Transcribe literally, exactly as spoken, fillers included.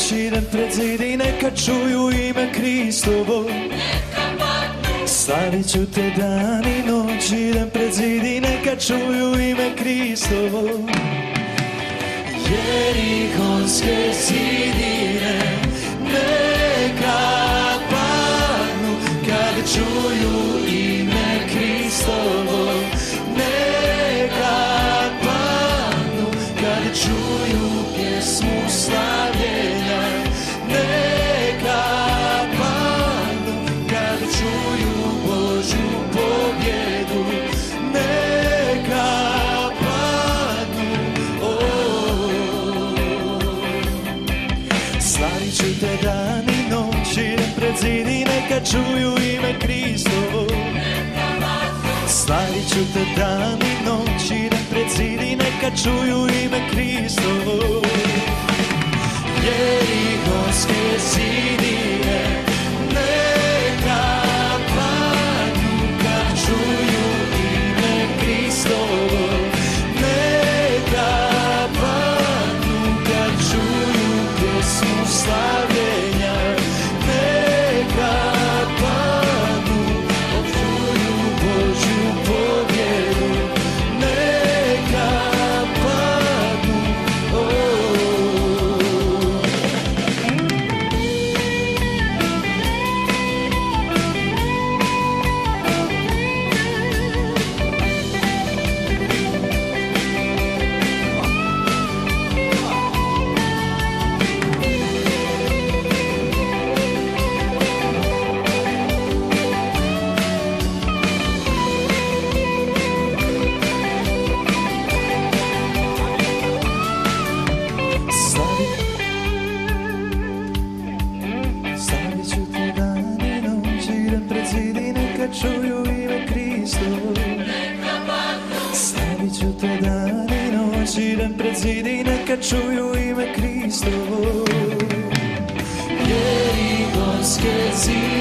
noći, dan pred zid i neka čuju ime Kristovo. Slavit ću te dan i noći, dan pred zid i neka čuju ime Kristovo. Jerihonske zidine neka padnu kad čuju ime Kristovo. Neka padnu kad čuju pjesmu slavljenja. Neka padnu kad čuju Božju pobjedu. Neka padnu, oh. Slavit ću te dan i noći, dan pred zid i neka čuju ime Kristovo. Slavit ću te dan i noći, dan pred zid i neka čuju ime Kristovo. Jerihonske zidine neka padnu kad čuju ime Kristovo. Neka padnu kad čuju pjesmu slavljenja. Neka padnu kad čuju Božju pobjedu. Neka padnu, oh. Čuju ime Kristovo. Slavit ću te dan i noći, dan pred zid i neka čuju ime Kristovo. Jerihonske zidine